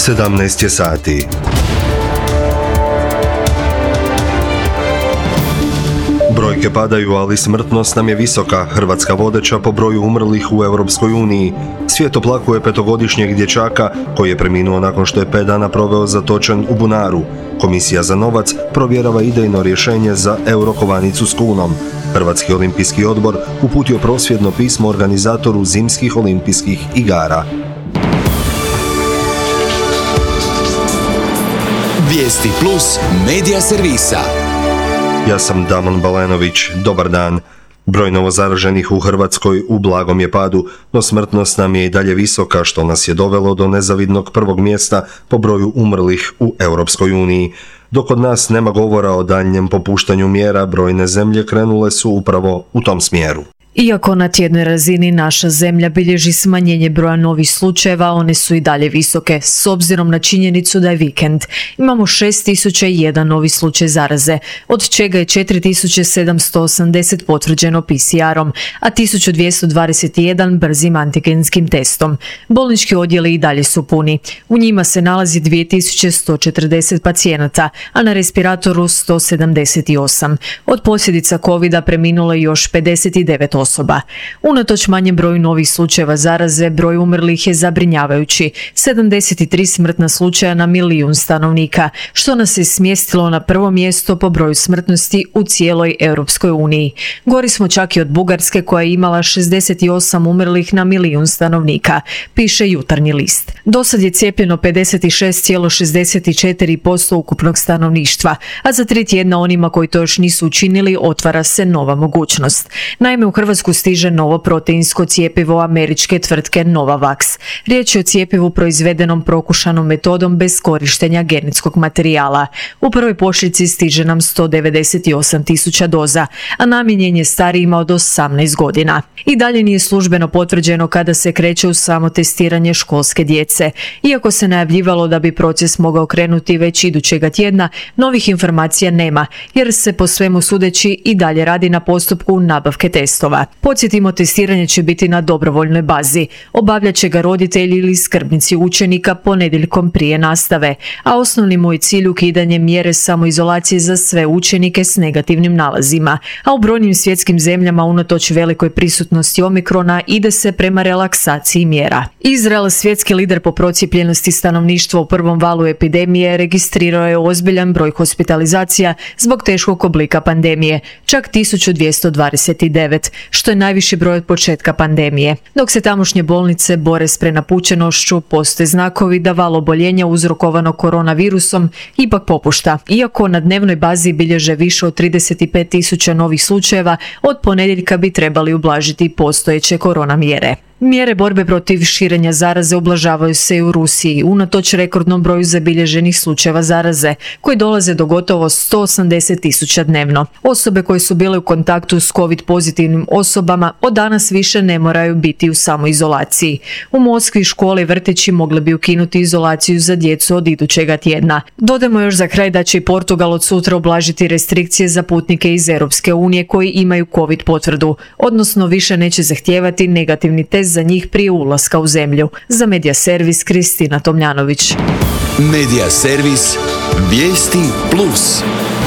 17 je sati. Brojke padaju, ali smrtnost nam je visoka. Hrvatska vodeća po broju umrlih u Europskoj uniji. Svijet oplakuje petogodišnjeg dječaka koji je preminuo nakon što je 5 dana proveo zatočen u bunaru. Komisija za novac provjerava idejno rješenje za eurokovanicu s kunom. Hrvatski olimpijski odbor uputio prosvjedno pismo organizatoru zimskih olimpijskih igara. Vijesti plus medija servisa. Ja sam Damon Balenović, dobar dan. Broj novozaraženih u Hrvatskoj u blagom je padu, no smrtnost nam je i dalje visoka, što nas je dovelo do nezavidnog prvog mjesta po broju umrlih u Europskoj uniji. Dok kod nas nema govora o daljnjem popuštanju mjera, brojne zemlje krenule su upravo u tom smjeru. Iako na tjednoj razini naša zemlja bilježi smanjenje broja novih slučajeva, one su i dalje visoke, s obzirom na činjenicu da je vikend. Imamo 6001 novi slučaj zaraze, od čega je 4780 potvrđeno PCR-om, a 1221 brzim antigenskim testom. Bolnički odjeli i dalje su puni. U njima se nalazi 2140 pacijenata, a na respiratoru 178. Od posljedica covida preminulo je još 59 osoba. Unatoč manjem broju novih slučajeva zaraze, broj umrlih je zabrinjavajući. 73 smrtna slučaja na milijun stanovnika, što nas je smjestilo na prvo mjesto po broju smrtnosti u cijeloj Europskoj uniji. Gori smo čak i od Bugarske koja je imala 68 umrlih na milijun stanovnika, piše Jutarnji list. Dosad je cijepljeno 56,64% ukupnog stanovništva, a za 3 tjedna onima koji to još nisu učinili otvara se nova mogućnost. Naime, u Hrvatsku stiže novo proteinsko cjepivo američke tvrtke Novavax. Riječ je o cjepivu proizvedenom prokušanom metodom bez korištenja genetskog materijala. U prvoj pošiljci stiže nam 198.000 doza, a namijenjen je starijima od 18 godina. I dalje nije službeno potvrđeno kada se kreće u samo testiranje školske djece. Iako se najavljivalo da bi proces mogao krenuti već idućega tjedna, novih informacija nema, jer se po svemu sudeći i dalje radi na postupku nabavke testova. Podsjetimo, testiranje će biti na dobrovoljnoj bazi. Obavljat će ga roditelji ili skrbnici učenika ponedjeljkom prije nastave, a osnovni mu je cilj ukidanje mjere samoizolacije za sve učenike s negativnim nalazima, a u brojnim svjetskim zemljama unatoč velikoj prisutnosti omikrona ide se prema relaksaciji mjera. Izrael, svjetski lider po procijepljenosti stanovništva u prvom valu epidemije, registrirao je ozbiljan broj hospitalizacija zbog teškog oblika pandemije, čak 1229, što je najviši broj od početka pandemije. Dok se tamošnje bolnice bore s prenapučenošću, postoje znakovi da val oboljenja uzrokovano koronavirusom ipak popušta. Iako na dnevnoj bazi bilježe više od 35.000 novih slučajeva, od ponedjeljka bi trebali ublažiti postojeće korona mjere. Mjere borbe protiv širenja zaraze ublažavaju se i u Rusiji, unatoč rekordnom broju zabilježenih slučajeva zaraze, koji dolaze do gotovo 180.000 dnevno. Osobe koje su bile u kontaktu s COVID pozitivnim osobama od danas više ne moraju biti u samoizolaciji. U Moskvi škole i vrtići mogli bi ukinuti izolaciju za djecu od idućega tjedna. Dodajmo još za kraj da će i Portugal od sutra ublažiti restrikcije za putnike iz Europske unije koji imaju COVID potvrdu, odnosno više neće zahtijevati negativni test za njih prije ulaska u zemlju. Za Medija servis Kristina Tomljanović. Medija servis Vijesti plus.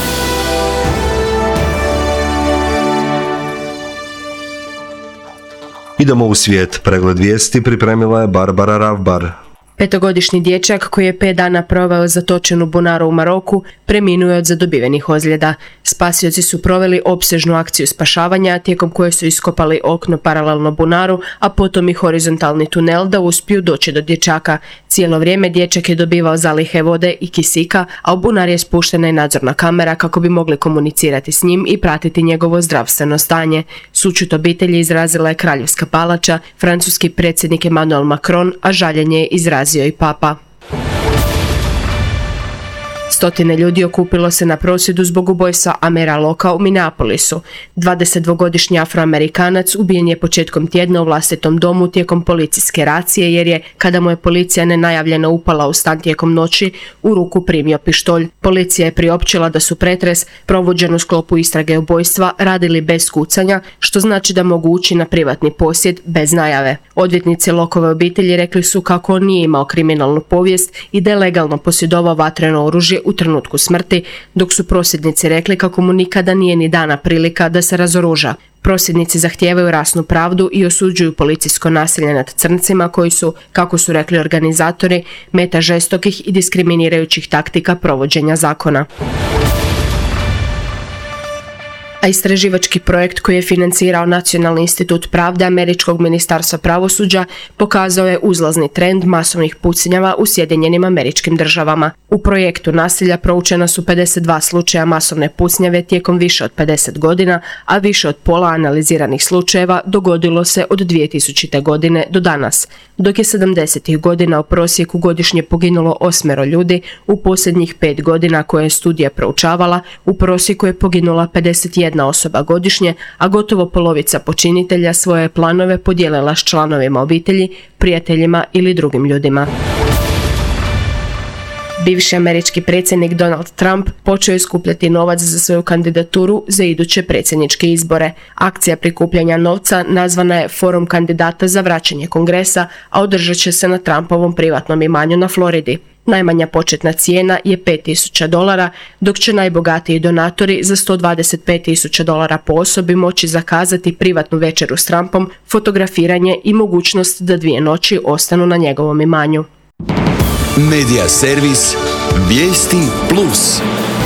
Idemo u svijet. Pregled vijesti pripremila je Barbara Ravbar. Petogodišnji dječak koji je 5 dana proveo zatočen u bunaru u Maroku preminuo je od zadobivenih ozljeda. Spasioci su proveli opsežnu akciju spašavanja tijekom koje su iskopali okno paralelno bunaru, a potom i horizontalni tunel da uspiju doći do dječaka. Cijelo vrijeme dječak je dobivao zalihe vode i kisika, a u bunar je spuštena i nadzorna kamera kako bi mogli komunicirati s njim i pratiti njegovo zdravstveno stanje. Sućut obitelji izrazila je kraljevska palača, francuski predsjednik Emmanuel Macron, a žaljenje je izrazio i papa. Stotine ljudi okupilo se na prosvjedu zbog ubojstva Amera Locka u Minneapolisu. 22-godišnji Afroamerikanac ubijen je početkom tjedna u vlastitom domu tijekom policijske racije jer je, kada mu je policija nenajavljeno upala u stan tijekom noći, u ruku primio pištolj. Policija je priopćila da su pretres, provođen u sklopu istrage ubojstva, radili bez kucanja, što znači da mogu ući na privatni posjed bez najave. Odvjetnici Lockove obitelji rekli su kako on nije imao kriminalnu povijest i da je legalno posjedovao vatreno oružje u trenutku smrti, dok su prosvjednici rekli kako mu nikada nije ni dana prilika da se razoruža. Prosvjednici zahtijevaju rasnu pravdu i osuđuju policijsko nasilje nad crncima koji su, kako su rekli organizatori, meta žestokih i diskriminirajućih taktika provođenja zakona. A istraživački projekt koji je financirao Nacionalni institut pravde Američkog ministarstva pravosuđa pokazao je uzlazni trend masovnih pucnjava u Sjedinjenim Američkim Državama. U projektu nasilja proučena su 52 slučaja masovne pucnjave tijekom više od 50 godina, a više od pola analiziranih slučajeva dogodilo se od 2000. godine do danas. Dok je 70. godina u prosjeku godišnje poginulo 8 ljudi, u posljednjih 5 godina koje je studija proučavala, u prosjeku je poginula 51 osoba godišnje, a gotovo polovica počinitelja svoje planove podijelila s članovima obitelji, prijateljima ili drugim ljudima. Bivši američki predsjednik Donald Trump počeo je skupljati novac za svoju kandidaturu za iduće predsjedničke izbore. Akcija prikupljanja novca nazvana je Forum kandidata za vraćanje Kongresa, a održat će se na Trumpovom privatnom imanju na Floridi. Najmanja početna cijena je $5.000, dok će najbogatiji donatori za $125.000 po osobi moći zakazati privatnu večeru s Trumpom, fotografiranje i mogućnost da 2 noći ostanu na njegovom imanju. Medija servis Vijesti Plus.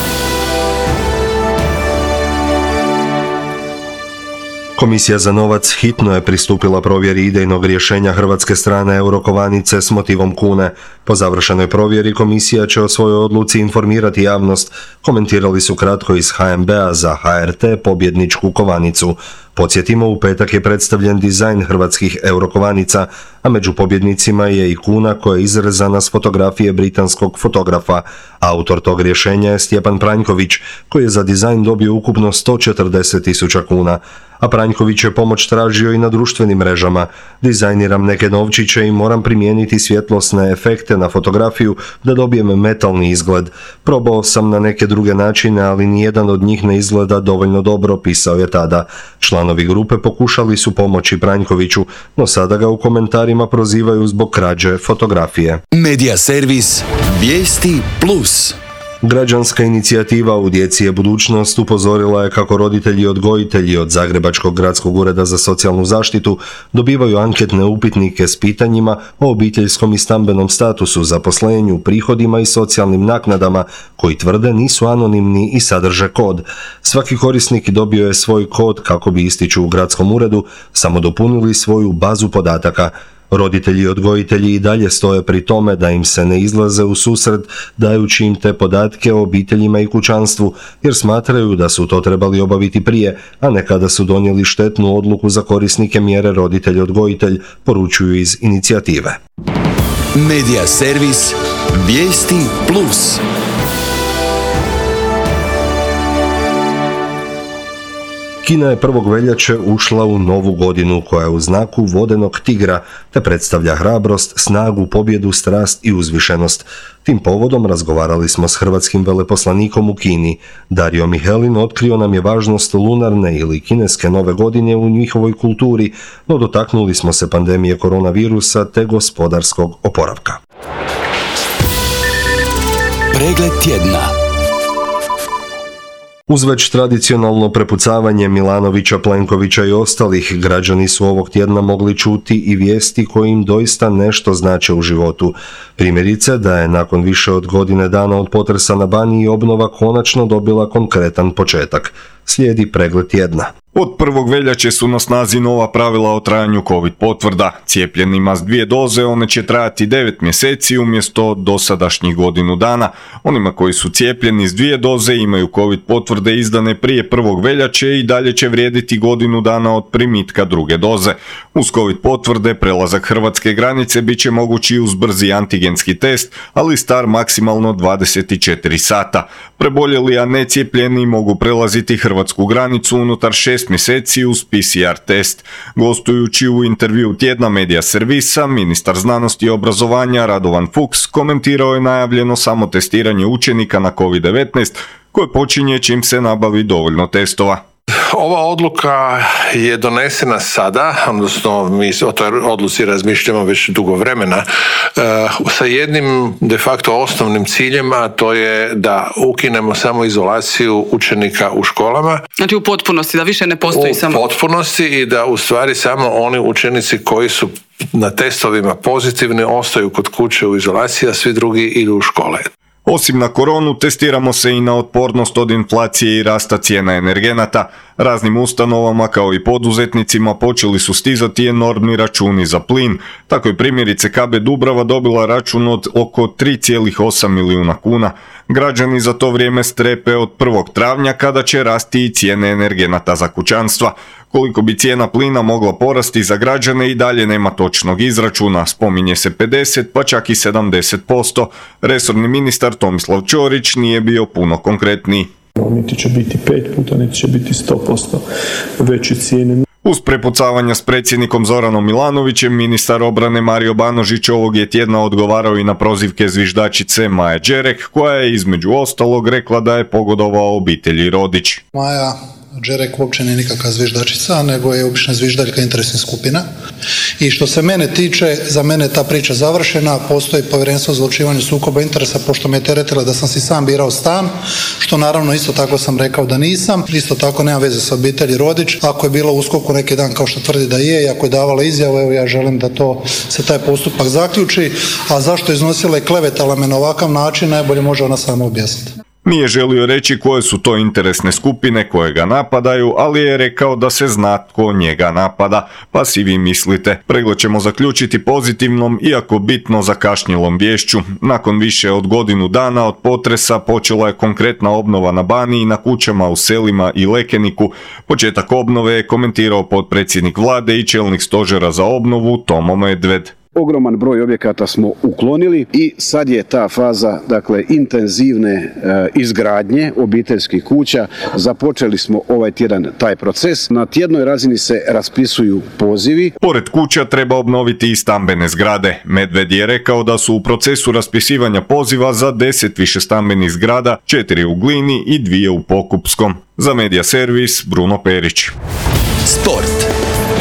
Komisija za novac hitno je pristupila provjeri idejnog rješenja hrvatske strane eurokovanice s motivom kune. Po završenoj provjeri komisija će o svojoj odluci informirati javnost, komentirali su kratko iz HNB-a za HRT pobjedničku kovanicu. Podsjetimo, u petak je predstavljen dizajn hrvatskih eurokovanica, a među pobjednicima je i kuna koja je izrezana s fotografije britanskog fotografa. Autor tog rješenja je Stjepan Pranjković, koji je za dizajn dobio ukupno 140.000 kuna. A Pranjković je pomoć tražio i na društvenim mrežama. Dizajniram neke novčiće i moram primijeniti svjetlosne efekte na fotografiju da dobijem metalni izgled. Probao sam na neke druge načine, ali nijedan od njih ne izgleda dovoljno dobro, pisao je tada. Članovi grupe pokušali su pomoći Pranjkoviću, no sada ga u komentarima prozivaju zbog krađe fotografije. Medija servis Vijesti Plus. Građanska inicijativa U djeci je budućnost upozorila je kako roditelji i odgojitelji od Zagrebačkog gradskog ureda za socijalnu zaštitu dobivaju anketne upitnike s pitanjima o obiteljskom i stambenom statusu, zaposlenju, prihodima i socijalnim naknadama koji tvrde nisu anonimni i sadrže kod. Svaki korisnik dobio je svoj kod kako bi, ističu u gradskom uredu, samo dopunili svoju bazu podataka. Roditelji i odgojitelji i dalje stoje pri tome da im se ne izlaze u susret dajući im te podatke o obiteljima i kućanstvu, jer smatraju da su to trebali obaviti prije, a ne kada su donijeli štetnu odluku za korisnike mjere roditelj-odgojitelj, poručuju iz inicijative. Medija servis Vijesti Plus. Kina je 1. veljače ušla u novu godinu koja je u znaku vodenog tigra te predstavlja hrabrost, snagu, pobjedu, strast i uzvišenost. Tim povodom razgovarali smo s hrvatskim veleposlanikom u Kini. Dario Mihelin otkrio nam je važnost lunarne ili kineske nove godine u njihovoj kulturi, no dotaknuli smo se pandemije koronavirusa te gospodarskog oporavka. Pregled tjedna. Uz već tradicionalno prepucavanje Milanovića, Plenkovića i ostalih, građani su ovog tjedna mogli čuti i vijesti koje im doista nešto znače u životu. Primjerice da je nakon više od godine dana od potresa na Baniji obnova konačno dobila konkretan početak. Slijedi pregled tjedna. Od 1. veljače su na snazi nova pravila o trajanju COVID potvrda. Cijepljenima s 2 doze one će trajati 9 mjeseci umjesto dosadašnjih godinu dana. Onima koji su cijepljeni s 2 doze imaju COVID potvrde izdane prije 1. veljače i dalje će vrijediti godinu dana od primitka 2. doze. Uz COVID potvrde prelazak hrvatske granice bit će mogući uz brzi antigenski test, ali star maksimalno 24 sata. Preboljeli, a necijepljeni mogu prelaziti hrvatsku granicu unutar 6 mjeseci uz PCR test. Gostujući u intervju tjedna Medija servisa, ministar znanosti i obrazovanja Radovan Fuchs komentirao je najavljeno samotestiranje učenika na COVID-19 koje počinje čim se nabavi dovoljno testova. Ova odluka je donesena sada, odnosno mi o toj odluci razmišljamo već dugo vremena, sa jednim de facto osnovnim ciljem, a to je da ukinemo samoizolaciju učenika u školama. Znači u potpunosti, da više ne postoji samo... U potpunosti i da u stvari samo oni učenici koji su na testovima pozitivni ostaju kod kuće u izolaciji, a svi drugi idu u škole. Osim na koronu, testiramo se i na otpornost od inflacije i rasta cijena energenata. Raznim ustanovama kao i poduzetnicima počeli su stizati enormni računi za plin. Tako je primjerice KB Dubrava dobila račun od oko 3,8 milijuna kuna. Građani za to vrijeme strepe od 1. travnja kada će rasti i cijene energenata za kućanstva. Koliko bi cijena plina mogla porasti za građane i dalje nema točnog izračuna, spominje se 50 pa čak i 70%. Resorni ministar Tomislav Ćorić nije bio puno konkretniji. Niti će biti 5 puta, niti će biti 100% veće cijene. Uz prepucavanja s predsjednikom Zoranom Milanovićem, ministar obrane Mario Banožić ovog je tjedna odgovarao i na prozivke zviždačice Maje Đerek, koja je između ostalog rekla da je pogodovao obitelji Rodić. Maja Đerek uopće nije nikakva zviždačica, nego je obična zviždaljka interesnih skupina. I što se mene tiče, za mene je ta priča završena, postoji povjerenstvo za odlučivanje sukoba interesa, pošto me teretila da sam si sam birao stan, što naravno isto tako sam rekao da nisam, isto tako nema veze sa obitelji Rodić. Ako je bilo u USKOK-u neki dan kao što tvrdi da je, i ako je davala izjavu, evo ja želim da to se taj postupak zaključi, a zašto je iznosila i klevetala me na ovakav način, najbolje može ona sama objasniti. Nije želio reći koje su to interesne skupine koje ga napadaju, ali je rekao da se zna tko njega napada, pa si vi mislite. Pregled ćemo zaključiti pozitivnom, iako bitno zakašnjelom viješću. Nakon više od godinu dana od potresa počela je konkretna obnova na Baniji, na kućama u Selima i Lekeniku. Početak obnove je komentirao potpredsjednik vlade i čelnik stožera za obnovu Tomo Medved. Ogroman broj objekata smo uklonili i sad je ta faza, dakle, intenzivne izgradnje obiteljskih kuća. Započeli smo ovaj tjedan taj proces. Na tjednoj razini se raspisuju pozivi. Pored kuća treba obnoviti i stambene zgrade. Medved je rekao da su u procesu raspisivanja poziva za 10 višestambenih zgrada, 4 u Glini i 2 u Pokupskom. Za Medija servis Bruno Perić. Sport.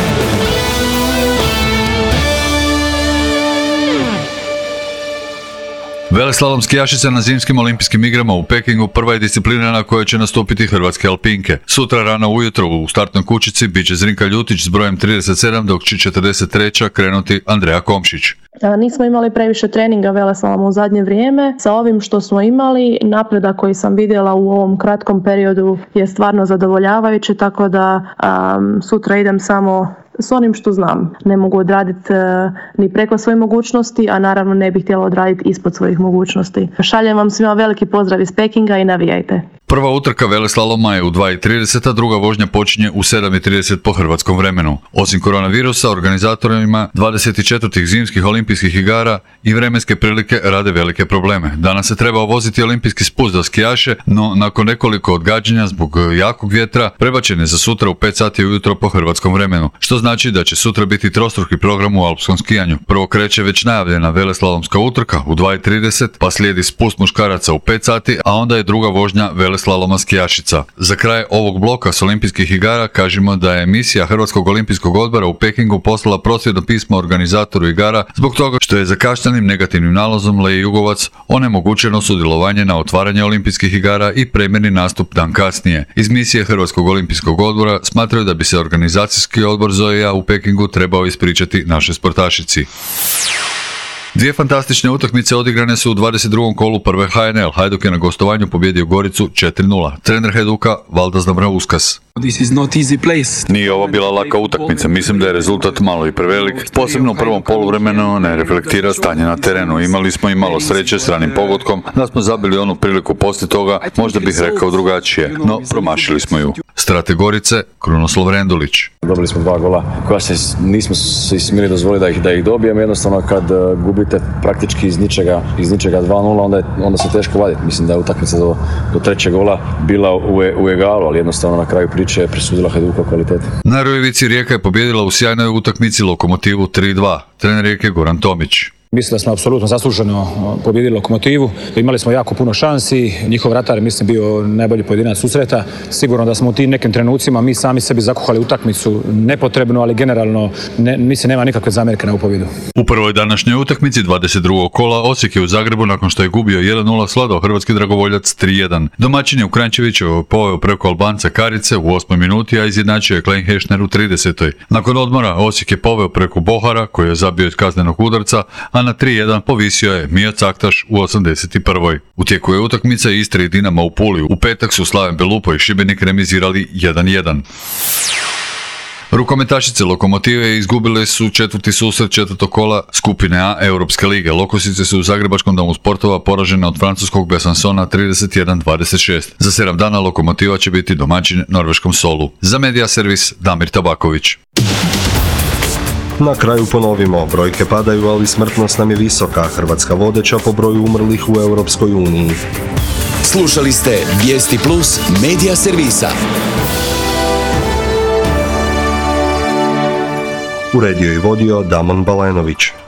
Veleslalom skijašica na zimskim olimpijskim igrama u Pekingu prva je disciplina na kojoj će nastupiti hrvatske alpinke. Sutra rano ujutro u startnoj kućici bit će Zrinka Ljutić s brojem 37, dok će 43. krenuti Andreja Komšić. Nismo imali previše treninga veleslaloma u zadnje vrijeme. Sa ovim što smo imali, napredak koji sam vidjela u ovom kratkom periodu je stvarno zadovoljavajući, tako da sutra idem samo s onim što znam. Ne mogu odraditi ni preko svojih mogućnosti, a naravno ne bih htjela odraditi ispod svojih mogućnosti. Šaljem vam svima veliki pozdrav iz Pekinga i navijajte. Prva utrka veleslaloma je u 2:30, a druga vožnja počinje u 7:30 po hrvatskom vremenu. Osim koronavirusa, organizatorima 24. zimskih olimpijskih igara i vremenske prilike rade velike probleme. Danas se treba voziti olimpijski spust za skijaše, no nakon nekoliko odgađanja zbog jakog vjetra prebačen je za sutra u 5 sati ujutro po hrvatskom vremenu, što znači da će sutra biti trostruki program u alpskom skijanju. Prvo kreće već najavljena veleslalomska utrka u 2:30, pa slijedi spust muškaraca u 5 sati, a onda je druga vožnja veleslaloma skijašica. Za kraj ovog bloka s olimpijskih igara kažemo da je emisija Hrvatskog olimpijskog odbora u Pekingu poslala prosvjedno pismo organizatoru igara zbog toga što je zakašnjelim negativnim nalazom Leji Jugovac onemogućeno sudjelovanje na otvaranje olimpijskih igara i premjerni nastup dan kasnije. Iz misije Hrvatskog olimpijskog odbora smatraju da bi se organizacijski odbor ZOI-a u Pekingu trebao ispričati našoj sportašici. Dvije fantastične utakmice odigrane su u 22. kolu prve HNL. Hajduk je na gostovanju pobjedio Goricu 4:0. Trener Hajduka Valdas Dambrauskas. Nije ovo bila laka utakmica, mislim da je rezultat malo i prevelik, posebno u prvom poluvremenu ne reflektira stanje na terenu. Imali smo i malo sreće s ranim pogodkom, da smo zabili onu priliku poslije toga, možda bih rekao drugačije, no promašili smo ju. Strate Gorice, Krunoslav Rendulić. Dobili smo 2 gola koja nismo se smjeli dozvoliti da ih dobijemo, jednostavno kad gubite praktički iz ničega 2:0, onda se teško vaditi. Mislim da je utakmica do 3. gola bila u egalu, ali jednostavno na kraju priče je presudila Hajduka kvalitete. Na Rojevici Rijeka je pobijedila u sjajnoj utakmici Lokomotivu 3:2. Trener Rijeke Goran Tomić. Mislim da smo apsolutno zasluženo pobijedili Lokomotivu. Imali smo jako puno šansi. Njihov vratar mislim bio najbolji pojedinac susreta. Sigurno da smo u tim nekim trenucima mi sami sebi zakuhali utakmicu nepotrebno, ali generalno mislim nema nikakve zamjerke na ovu pobjedu. U prvoj današnjoj utakmici 22. kola Osijek je u Zagrebu nakon što je gubio 1:0 sladao hrvatski dragovoljac 3:1. Domaćin je u Kranjčevićevoj poveo preko Albanca Karice u 8. minuti, a izjednačio je Klein Hešner u 30. Nakon odmora Osijek je poveo preko Bohara koji je zabio iz kaznenog udarca, a na 3:1 povisio je Mio Caktaš u 81. U tijeku je utakmica Istre i Dinama u Puli. U petak su Slaven Belupo i Šibenik remizirali 1:1. Rukometašice Lokomotive izgubile su četvrti susret 4. kola skupine A Europske lige. Lokosice su u Zagrebačkom domu sportova poražene od francuskog Besansona 31-26. Za 7 dana Lokomotiva će biti domaćin norveškom Solu. Za Medija servis Damir Tabaković. Na kraju ponovimo, brojke padaju, ali smrtnost nam je visoka. Hrvatska vodeća po broju umrlih u Europskoj uniji. Slušali ste Vijesti Plus Medija servisa. Uredio i vodio Damon Balenović.